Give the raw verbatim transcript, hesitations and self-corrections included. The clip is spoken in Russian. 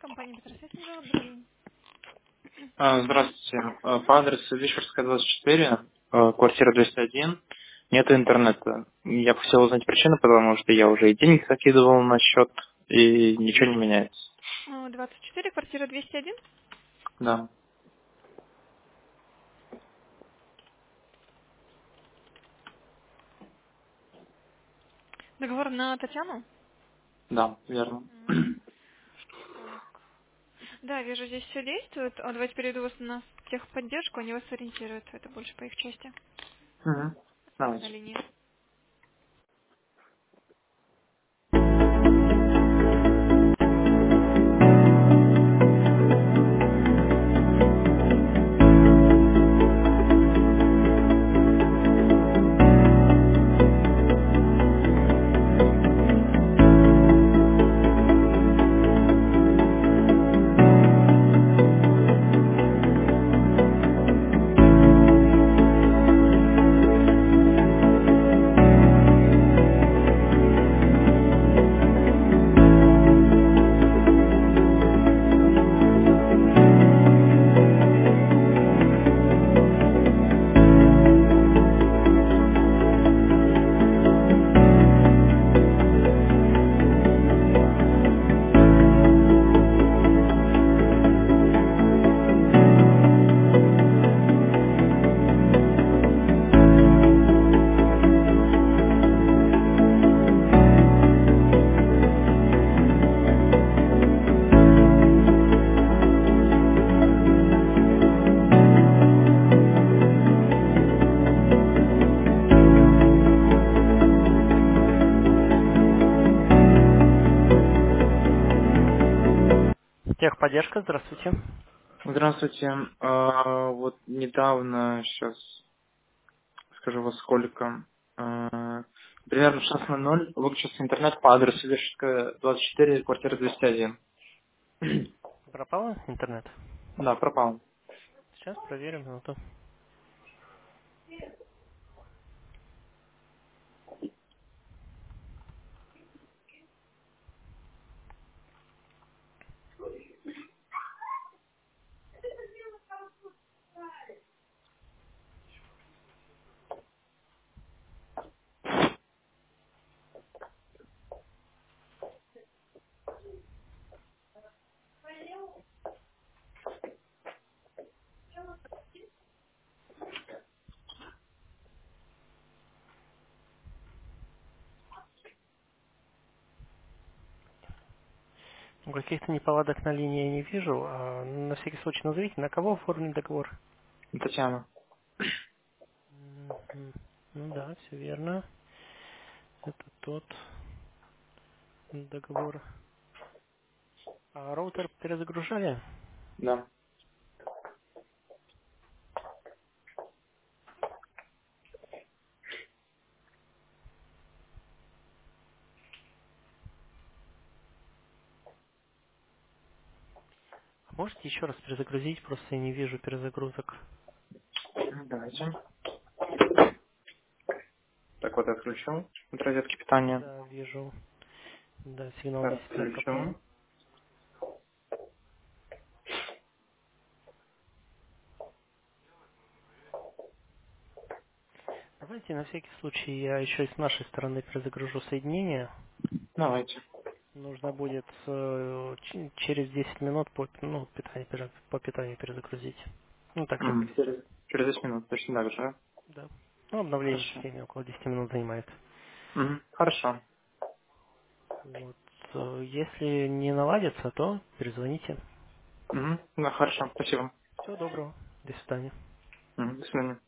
Компания Петросвет, добрый день. А, Здравствуйте. А, По адресу Вишерская, двадцать четыре, а, квартира двести один. Нет интернета. Я бы хотел узнать причину, потому что я уже и денег закидывал на счет, и ничего не меняется. Э, двадцать четыре, квартира двести один. Да, Договор на Татьяну? да, верно. М, Так. Да, вижу, здесь все действует. А давайте перейду вас на техподдержку, они вас ориентируют. Это больше по их части. Мгм. Оставайтесь Давайте. на линии. Техподдержка, здравствуйте. Здравствуйте. А, Вот недавно, сейчас скажу во сколько, а, примерно в шестнадцать ноль ноль выключился интернет по адресу Вишерская, двадцать четыре, квартира двести один. Пропал интернет? Да, пропал. Сейчас проверим минуту. Каких-то неполадок на линии я не вижу. А на всякий случай назовите, на кого оформлен договор? Татьяна. Мгм. Ну да, все верно. Это тот договор. А роутер перезагружали? Да. Можете еще раз перезагрузить? Просто я не вижу перезагрузок. Давайте. Так вот, я включил от розетки питания. Да, вижу. Да, сигнал Так, действительно пропал. включу. Давайте на всякий случай я еще и с нашей стороны перезагружу соединение. Давайте. Нужно будет э, ч- через десять минут по, ну, питание, пере- по питанию перезагрузить. Ну так как, Мгм. Через, через десять минут, точно так же, да? да. Ну, обновление Хорошо. системы около десяти минут занимает. Мгм. Хорошо. Вот. э, Если не наладится, то перезвоните. Мгм. Да, хорошо. Спасибо. Всего доброго. До свидания. Мгм. До свидания.